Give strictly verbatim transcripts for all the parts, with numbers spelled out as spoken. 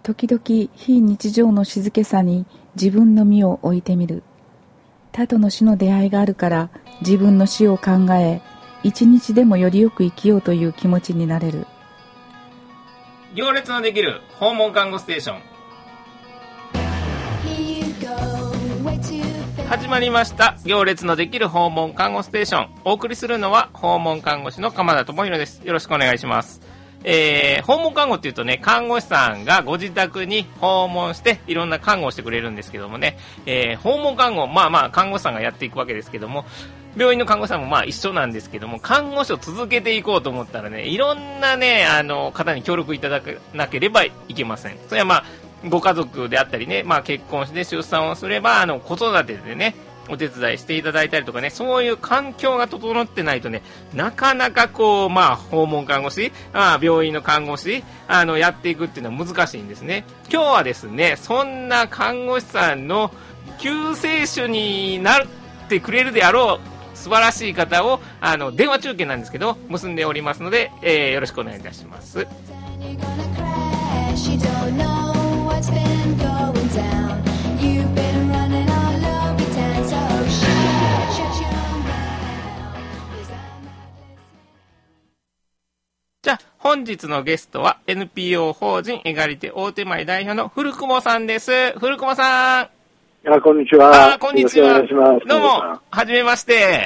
時々非日常の静けさに自分の身を置いてみる。他との死の出会いがあるから自分の死を考え、一日でもよりよく生きようという気持ちになれる。 行列のできる訪問看護ステーション、始まりました。行列のできる訪問看護ステーション、お送りするのは訪問看護師の鎌田智博です。よろしくお願いします。えー、訪問看護っていうとね、看護師さんがご自宅に訪問していろんな看護をしてくれるんですけどもね、えー、訪問看護、まあまあ看護師さんがやっていくわけですけども、病院の看護師さんもまあ一緒なんですけども、看護師を続けていこうと思ったらね、いろんなね、あの方に協力いただかなければいけません。それはまあご家族であったりね、まあ結婚して出産をすれば、あの子育てでね、お手伝いしていただいたりとかね、そういう環境が整ってないとね、なかなかこう、まあ、訪問看護師、まあ、病院の看護師、あの、やっていくっていうのは難しいんですね。今日はですね、そんな看護師さんの救世主になってくれるであろう素晴らしい方を、あの、電話中継なんですけど、結んでおりますので、えー、よろしくお願いいたします。じゃあ本日のゲストは エヌピーオー 法人エガリテ大手前代表の古久保さんです。古久保さん。 あ、こんにちは。 あ、こんにちは。 よろしくお願いします。 どうも、はじめまして。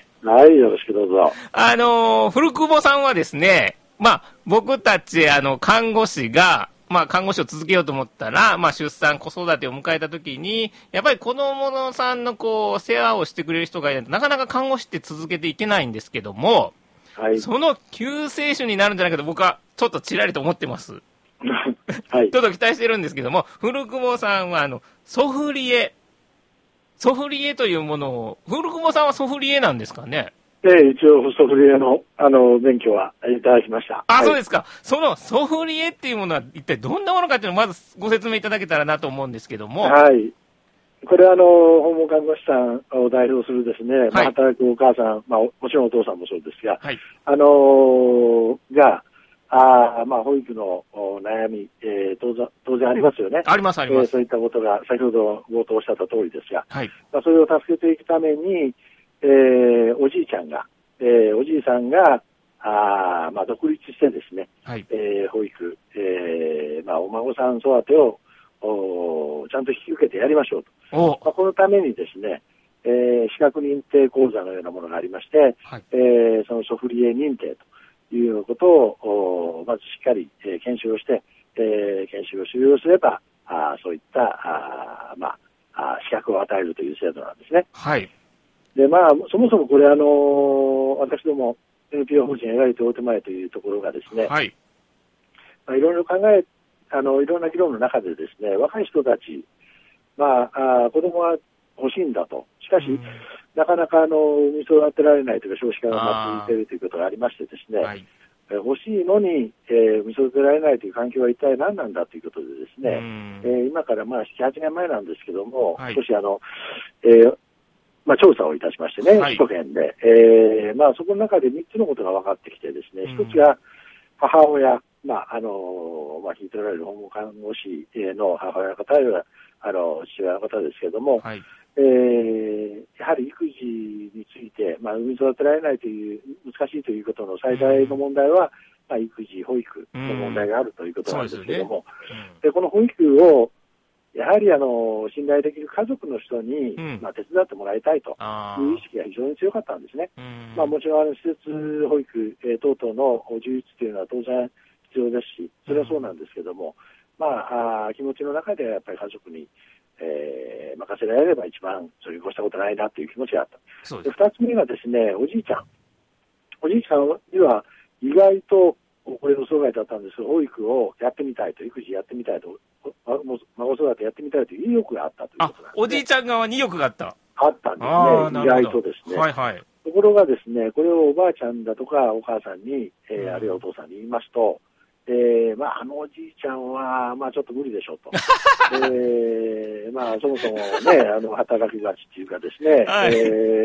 はい、よろしくどうぞ。 あの、古久保さんはですね、まあ、僕たち、あの、看護師が、まあ、看護師を続けようと思ったら、まあ、出産、子育てを迎えたときに、やっぱり子供さんのこう、世話をしてくれる人がいないとなかなか看護師って続けていけないんですけども、はい、その救世主になるんじゃないかと僕はちょっとちらりと思ってます。はい、ちょっと期待してるんですけども、古久保さんはあのソフリエ、ソフリエというものを、古久保さんはソフリエなんですかね。 ええ、一応ソフリエのあの勉強はいただきました。 あ、 はい、 そうですか。そのソフリエっていうものは一体どんなものかっていうのをまずご説明いただけたらなと思うんですけども。 はい。これはあの訪問看護師さんを代表するですね、はい、まあ、働くお母さん、まあ、もちろんお父さんもそうですが、はい、あのー、が、あまあ、保育の悩み、えー当然、当然ありますよね。 あります、あります。 えー、そういったことが、先ほど冒頭おっしゃった通りですが、 はい、 まあ、それを助けていくために、えー、おじいちゃんが、えー、おじいさんが、あまあ、独立してですね、はい、えー、保育、えーまあ、お孫さん育てをおちゃんと引き受けてやりましょうと。まあ、このためにですね、えー、資格認定講座のようなものがありまして、はい、えー、そのソフリエ認定ということをまずしっかり、えー、研修をして、えー、研修を終了すればあそういったあ、まあ、あ資格を与えるという制度なんですね。 はい。 で、まあ、そもそもこれ、あのー、私ども エヌピーオー 法人描いて大手前というところがですね、 はい。 まあ、いろいろ考えあのいろんな議論の中でですね、若い人たち、まあ、あ子供が欲しいんだと。しかし、うん、なかなかあの産み育てられないというか少子化が続いているということがありましてですね、はい、え欲しいのに、えー、産み育てられないという環境は一体何なんだということでですね、うんえー、今からまあなな、はちねんまえなんですけども、はい、少しあの、えーまあ、調査をいたしましてね、はい、首都圏で、えーまあ、そこの中でみっつのことが分かってきてですね、ひとつが母親、まあ、あの、まあ、引いておられる訪問看護師の母親の方や、あの、父親の方ですけれども、はい、えー、やはり育児について、まあ、産み育てられないという、難しいということの最大の問題は、うん、まあ、育児、保育の問題があるということなんですけれども、うんねうん、で、この保育を、やはりあの信頼できる家族の人に、うんまあ、手伝ってもらいたいという意識が非常に強かったんですね。まあ、もちろんあの施設保育、えー、等々の充実というのは当然必要ですし、それはそうなんですけども、まあ、あ気持ちの中ではやっぱり家族に、えー、任せられれば一番それに越したことないなという気持ちがあった。そうです。で、二つ目がですね、おじいちゃん。おじいちゃんには意外とこれの障害だったんですが、保育をやってみたいと、育児やってみたいと、孫育てやってみたいという意欲があったということなんですね。 おじいちゃん側に意欲があった。 あったんですね、意外とですね。 はいはい。 ところがですね、これをおばあちゃんだとかお母さんに、えーうん、あるいはお父さんに言いますと、えー、まあ、あのおじいちゃんは、まあ、ちょっと無理でしょうと。えー、まあ、そもそもね、あの、働きがちっていうかですね、はい、えー、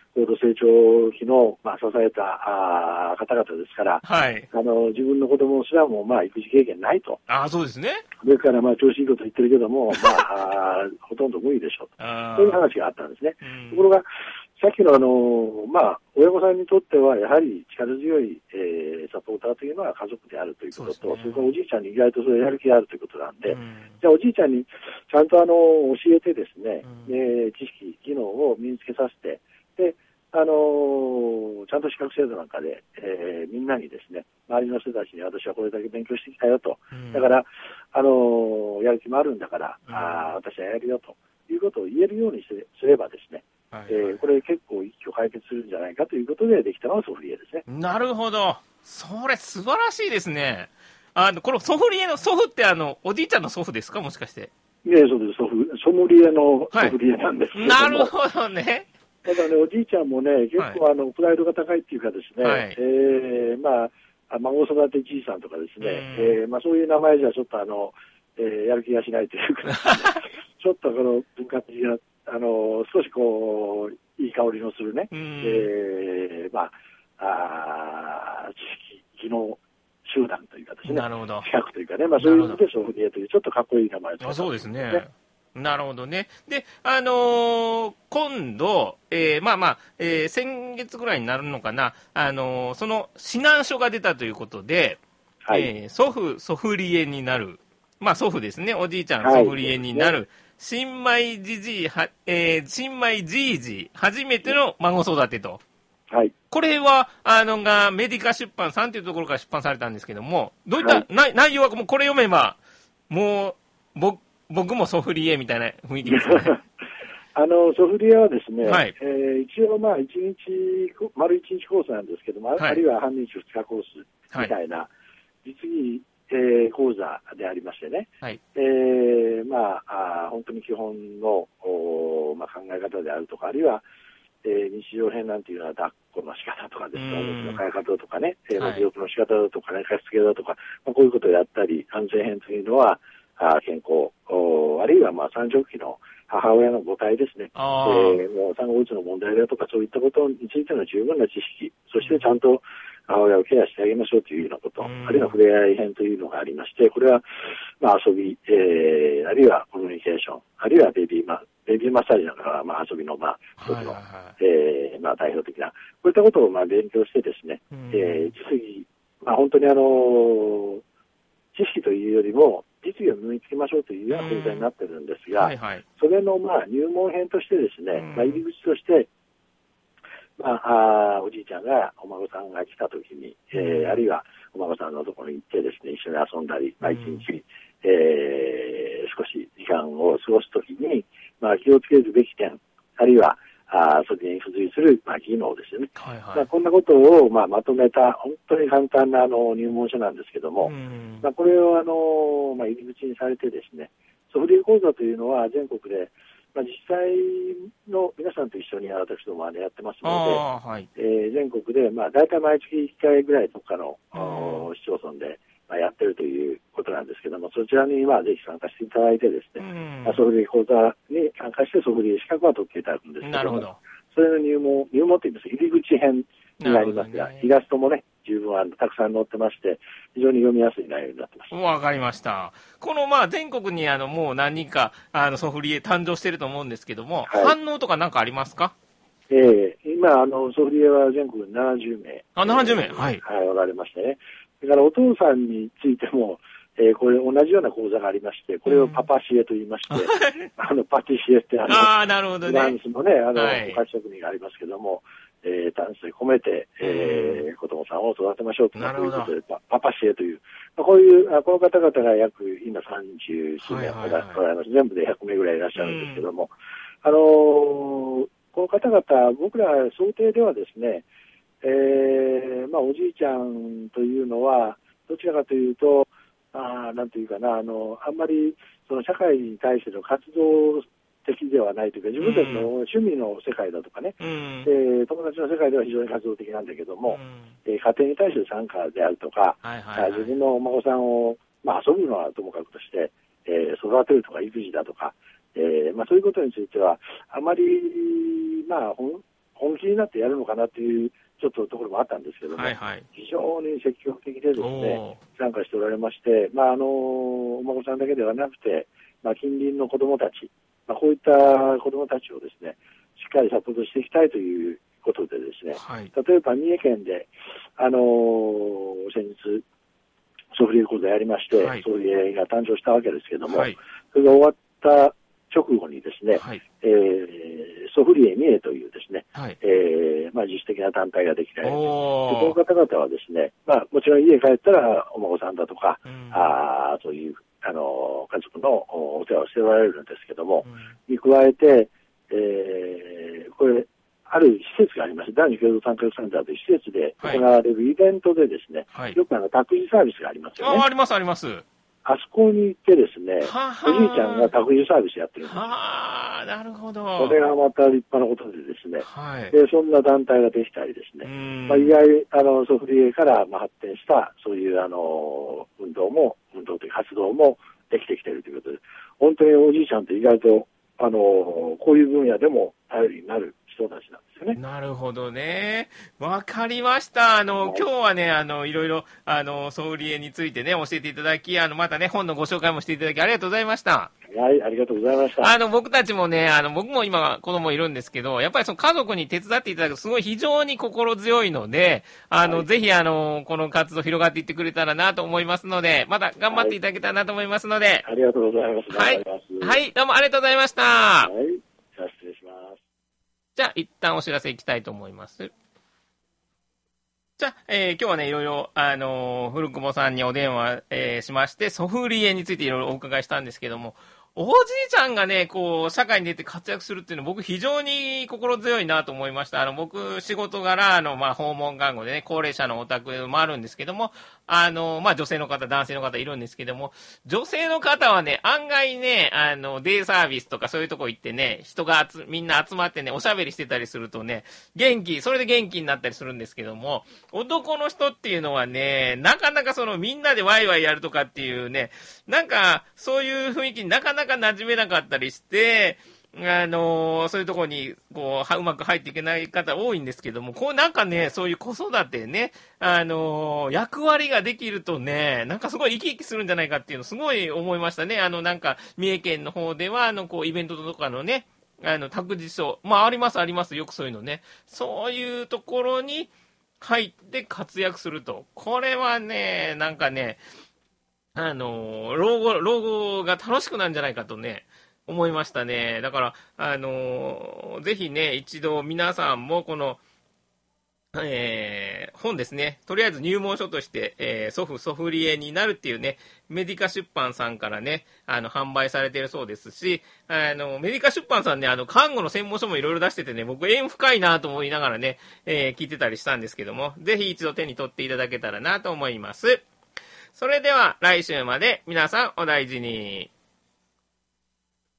高度成長期の、まあ、支えたあ方々ですから、 はい、 あの自分の子供すらも、まあ、育児経験ないと。 ああ、そうですね。 それから、まあ、調子いいこと言ってるけども、まあ、あほとんど無理でしょうと。そういう話があったんですね。ところが、さっきのあの、まあ、親御さんにとっては、やはり力強い、えー、サポーターというのは家族であるということと、そ,、ね、それからおじいちゃんに意外とそれやる気があるということなんで、うん、じゃあおじいちゃんにちゃんとあの、教えてですね、うん、えー、知識、技能を身につけさせて、で、あのー、ちゃんと資格制度なんかで、えー、みんなにですね、周りの人たちに私はこれだけ勉強してきたよと。うん、だから、あのー、やる気もあるんだから、うん、あ私はやるよということを言えるようにすればですね、はいはい、えー、これ結構一挙解決するんじゃないかということでできたのがソフリエですね。 なるほど。それ素晴らしいですね。あの、このソフリエの祖父ってあの、おじいちゃんの祖父ですか、もしかして。 いや、そうです。ソフ、ソムリエのソフリエなんですけども、 はい、なるほどね。 ただね、おじいちゃんもね、結構あの、プライドが高いっていうかですね、はい、えー、まあ、孫育てじいさんとかですね、えー、まあそういう名前じゃちょっとあの、えー、やる気がしないというか、ね、ちょっとこの文化的な、あの、少しこう、いい香りのするね、えー、まあ、あ知識、技能集団というかですね、 なるほど。 資格というかね、まあそういう意味でソフリエというちょっとかっこいい名前を使って、 あ、そうですね。なるほどね。で、あのー、今度、えー、まあまあ、えー、先月ぐらいになるのかな、あのー、その指南書が出たということで、はい、えー、祖父、ソフリエになる、まあ祖父ですね、おじいちゃん、ソフリエになる、はい、新米じじいは、えー、新米じいじ、初めての孫育てと。はい。これは、あのが、メディカ出版さんというところから出版されたんですけども、どういった、はい、内内容は、もうこれ読めば、もう、僕、僕もソフリエみたいな雰囲気ですね。 あの、ソフリエはですね、 はい、 えー、一応まあ、一日、丸一日コースなんですけども、はい、あるいは半日二日コースみたいな、はい、実技、えー、講座でありましてね、はい、えー、まあ、あ本当に基本の、まあ、考え方であるとか、あるいは、えー、日常編なんていうのは抱っこの仕方とかですね、おむつの替え方とかね、えー、持病の仕方だとかね、貸し付けだとか、まあ、こういうことをやったり、安全編というのは、あ健康、あるいはまあ産直期の母親の母体ですね、えー、もう産後うつの問題だとかそういったことについての十分な知識、そしてちゃんと母親をケアしてあげましょうというようなこと、あるいは触れ合い編というのがありまして、これはまあ遊び、えー、あるいはコミュニケーション、あるいはベビーマベビーマッサージなんかはまあ遊びのまあ一つの、はいはい、えー、まあ代表的なこういったことをまあ勉強してですね、えー、実技、まあ本当にあのー、知識というよりも実技を身につけましょうというような講座になってるんですが、はいはい、それのまあ入門編としてですね、まあ、入り口として、まあ、あおじいちゃんがお孫さんが来たときに、えー、あるいはお孫さんのところに行ってですね、一緒に遊んだり、まあ、一日、えー、少し時間を過ごすときに、まあ、気をつけるべき点、あるいはあそれに付随する、まあ、技能ですよね。はいはい、まあ、こんなことを、まあ、まとめた、本当に簡単なあの入門書なんですけども、まあ、これをあの、まあ、入り口にされてですね、ソフリエ講座というのは全国で、まあ、実際の皆さんと一緒に私どもは、ね、やってますので、はい、えー、全国で、まあ、大体毎月いっかいぐらいどっかの市町村で、まあ、やってるということなんですけども、そちらに、まあ、ぜひ参加していただいてですね、まあ、ソフリエ講座に参加してソフリエ資格は取っていただくんですけども、なるほど、それの入門、入門といいますか、入り口編になりますが、ね、イラストもね、十分あのたくさん載ってまして、非常に読みやすい内容になってます。 わかりました。このまあ全国にあのもう何人かあのソフリエ誕生していると思うんですけども、はい、反応とか何かありますか？ ええー、今あのソフリエは全国にななじゅうめい、 あ、ななじゅうめい、はい、 はい、おられましてね。それからお父さんについても、えー、これ同じような講座がありまして、これをパパシエと言いまして、うん、あのパティシエってあのあ、なるほどね、 フランスのねあの、はい、お菓子職人がありますけども。えー、丹精込めて、えー、子供さんを育てましょうということで、パパシエという、まあ、こういう、この方々が約今さんじゅうすうめいほど、はいはい、全部でひゃくめいぐらいいらっしゃるんですけども、あのー、この方々、僕ら想定ではですね、えー、まあおじいちゃんというのは、どちらかというと、あなんていうかな、あの、あんまりその社会に対しての活動的ではないというか、自分たちの趣味の世界だとかね、うん、えー、友達の世界では非常に活動的なんだけども、うん、えー、家庭に対する参加であるとか、はいはいはい、自分のお孫さんを、まあ、遊ぶのはともかくとして、えー、育てるとか育児だとか、えーまあ、そういうことについてはあまり、まあ、本本気になってやるのかなというちょっとところもあったんですけども、はいはい、非常に積極的でですね、参加しておられまして、まあ、あのお孫さんだけではなくて、まあ、近隣の子どもたち、まあ、こういった子どもたちをですね、しっかりサポートしていきたいということでですね、はい、例えば三重県で、あのー、先日、ソフリエ講座やりまして、はい、ソフリエが誕生したわけですけども、はい、それが終わった直後にですね、はい、えー、ソフリエ三重というですね、はい、えー、まあ、自主的な団体ができたり、この方々はですね、まあ、もちろん家帰ったらお孫さんだとか、うん、あそういう、あの、家族のお世話をしておられるんですけども、うん、に加えて、えー、これ、ある施設がありまして、男女共同参画センターという施設で行われるイベントでですね、はい、よくあの、託児サービスがありますよね。 あ、あります、あります。 あそこに行ってですね、ははおじいちゃんが託児サービスやってるんですよ。 はあ、なるほど。 これがまた立派なことでですね、はい、でそんな団体ができたりですね、まあ、意外、あの、ソフリエからまあ発展した、そういう、あの、運動も、運動という活動もできてきているということで、本当におじいちゃんって意外と、あの、こういう分野でも頼りになる人たちなんですよね。 なるほどね。わかりました。あの、はい、今日はね、あの、いろいろ、あの、ソフリエについてね、教えていただき、あの、またね、本のご紹介もしていただき、ありがとうございました。 はい、ありがとうございました。 あの、僕たちもね、あの、僕も今、子供いるんですけど、やっぱりその家族に手伝っていただく、すごい非常に心強いので、あの、はい、ぜひ、あの、この活動広がっていってくれたらなと思いますので、また頑張っていただけたらなと思いますので。はい、 ありがとうございます。 はい。はい、どうもありがとうございました。 はい。じゃあ、失礼します。 じゃあ、一旦お知らせいきたいと思います。じゃあ、えー、今日はね、いろいろ、あのー、古久保さんにお電話、えー、しまして、ソフリエについていろいろお伺いしたんですけども、おじいちゃんがね、こう、社会に出て活躍するっていうのは僕非常に心強いなと思いました。あの、僕、仕事柄、あの、まあ、訪問看護でね、高齢者のお宅もあるんですけども、あの、まあ、女性の方、男性の方いるんですけども、女性の方はね、案外ね、あの、デイサービスとかそういうとこ行ってね、人が集、みんな集まってね、おしゃべりしてたりするとね、元気、それで元気になったりするんですけども、男の人っていうのはね、なかなかその、みんなでワイワイやるとかっていうね、なんか、そういう雰囲気になかなか馴染めなかったりして、あのー、そういうところに、こう、うまく入っていけない方多いんですけども、こうなんかね、そういう子育てね、あのー、役割ができるとね、なんかすごい生き生きするんじゃないかっていうのすごい思いましたね。あの、なんか、三重県の方では、あの、こう、イベントとかのね、あの、託児所、まあ、ありますあります、よくそういうのね。そういうところに入って活躍すると。これはね、なんかね、あのー、老後、老後が楽しくなるんじゃないかとね、思いましたね。だから、あのー、ぜひね、一度皆さんもこの、えー、本ですね。とりあえず入門書として、えー、祖父ソフリエになるっていうね、メディカ出版さんからね、あの、販売されているそうですし、あの、メディカ出版さんね、あの、看護の専門書もいろいろ出しててね、僕縁深いなと思いながらね、えー、聞いてたりしたんですけども、ぜひ一度手に取っていただけたらなと思います。それでは来週まで皆さんお大事に。